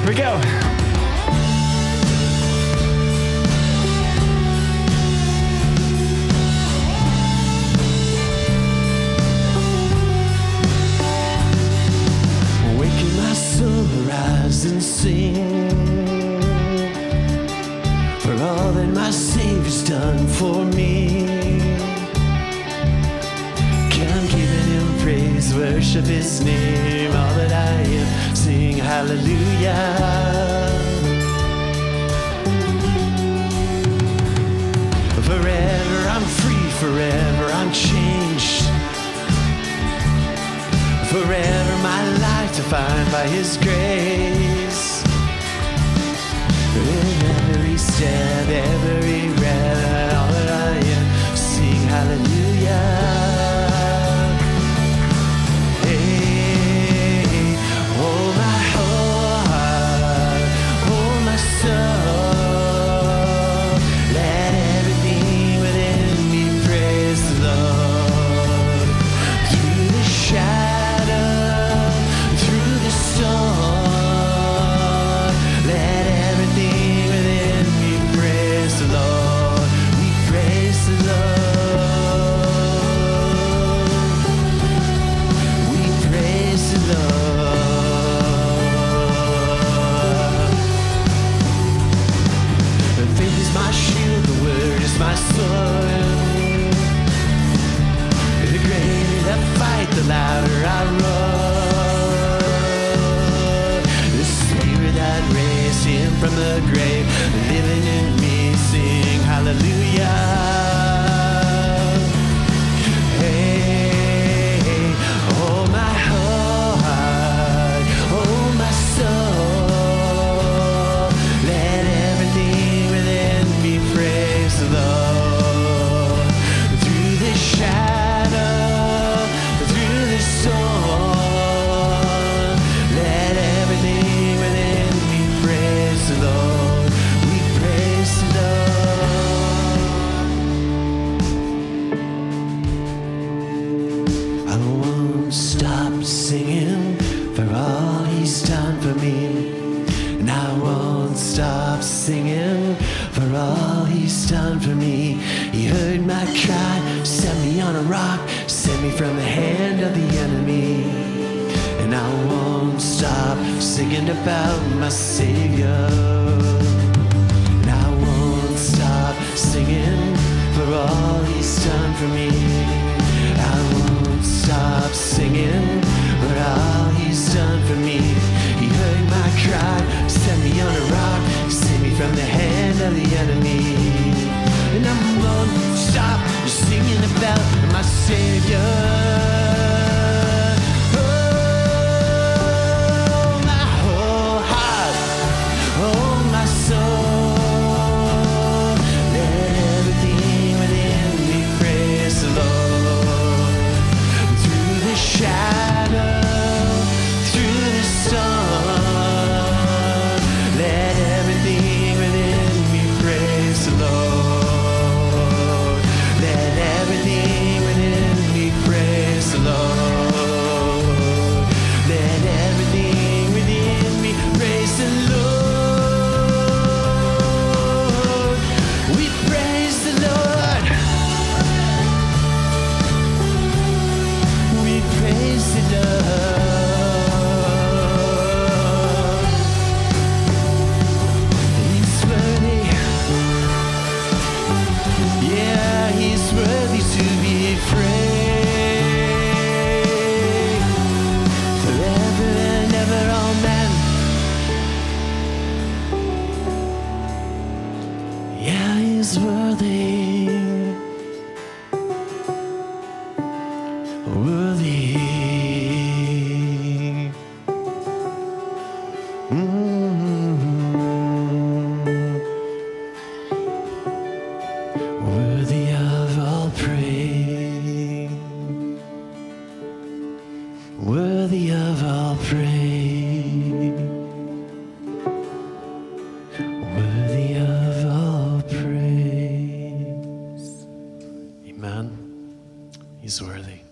we go. Waking my soul, rise and sing for all that my Savior's done for me. I'm giving him praise, worship his name. All that I am, sing hallelujah. Forever I'm free, forever I'm changed. Forever my life defined by his grace. In every step, every breath, all that I am, sing hallelujah. My sword, the greater the fight, the louder I roar. The Spirit that raised him from the grave, living in me, sing hallelujah. Hey, oh my heart, oh my soul, let everything within me praise the Lord. Singing for all he's done for me, and I won't stop singing for all he's done for me. He heard my cry, set me on a rock, set me from the hand of the enemy, and I won't stop singing about my Savior. And I won't stop singing for all he's done for me. I won't stop singing for all he's done for me. He heard my cry, set me on a rock, saved me from the hand of the enemy. And I won't stop singing about my Savior. He's worthy, worthy. Worthy of all praise, worthy of all praise, worthy of all praise. Amen. He's worthy.